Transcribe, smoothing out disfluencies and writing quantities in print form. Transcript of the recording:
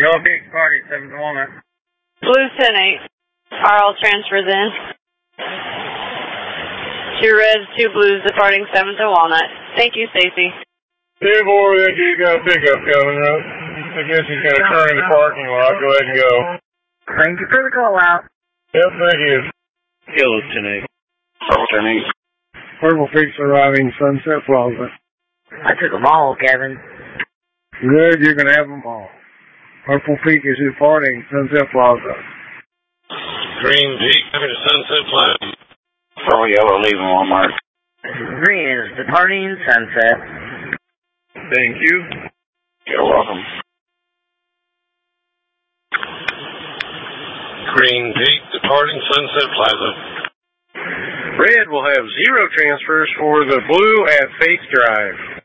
Yellow Peak departing 7th Walnut. Blue 10-8. RL transfers in. 2 reds, 2 blues departing 7th to Walnut. Thank you, Stacy. Hey, boy, I think he's got a pickup coming up. I guess he's going to turn in the parking lot. Go ahead and go. Thank you for the call out. Yep, thank you. Yellow 10-8. Purple 10-8. Purple Peak's arriving Sunset Plaza. I took them all, Kevin. Good, you can have them all. Purple Peak is departing Sunset Plaza. Green Peak coming to Sunset Plaza. Purple Yellow leaving Walmart. Green is departing Sunset. Thank you. You're welcome. Green Peak departing Sunset Plaza. Red will have 0 transfers for the blue at Faith Drive.